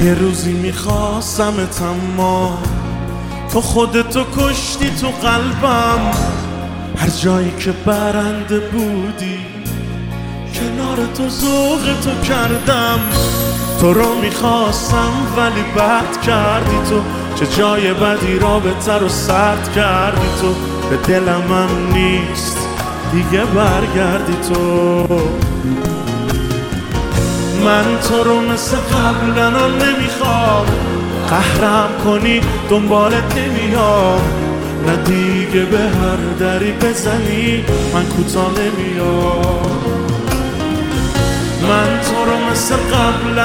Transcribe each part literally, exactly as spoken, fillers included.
یه روزی میخواستمت اما تو خودتو کشتی تو قلبم. هر جایی که برنده بودی کنار تو ذوق تو کردم. تو رو میخواستم ولی بد کردی تو، چه جای بدی رابطه رو سرد کردی تو. به دلم هم نیست دیگه برگردی تو. من تو رو مثل قبلا نمیخوام، قهرم کنی دنبالت نمیام. نه دیگه به هر دری بزنی من کوتاه نمیام. من تو رو مثل قبلا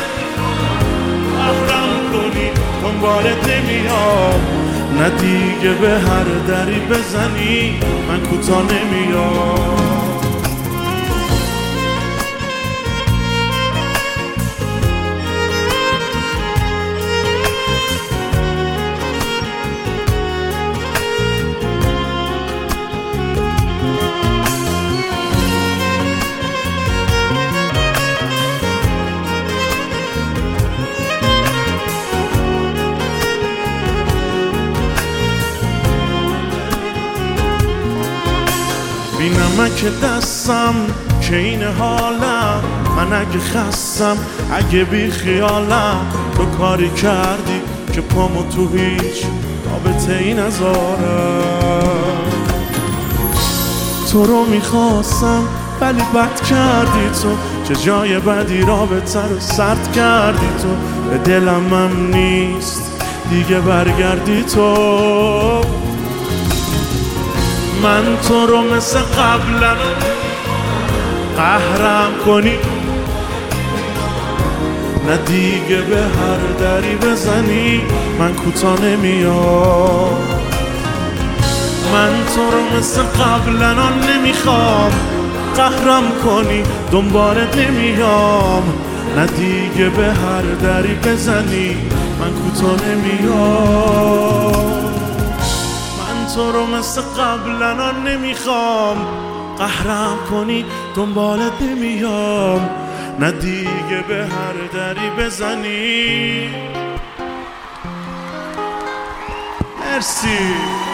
قهرم کنی دنبالت نمیام. نه دیگه به هر دری بزنی من کوتاه نمیام. بی نمک دستم که این حالم، من اگه خستم اگه بی خیالم. تو کاری کردی که پامو تو هیچ رابطه ای نذارم. تو رو میخواستم ولی بد کردی تو، چه جای بدی رابطه رو سرد کردی تو. به دلم هم نیست دیگه برگردی تو. من تو رو مثل قبلا قهرم کنی، نه دیگه به هر دری بزنی من کوتاه نمیام. من تو رو مثل قبلا نمیخوام، قهرم کنی دنبالت نمیام. نه دیگه به هر دری بزنی من کوتاه نمیام. تو رو مثل قبلا نمیخوام، قهرم کنی دنبالت نمیام. نه دیگه به هر دری بزنی. مرسی.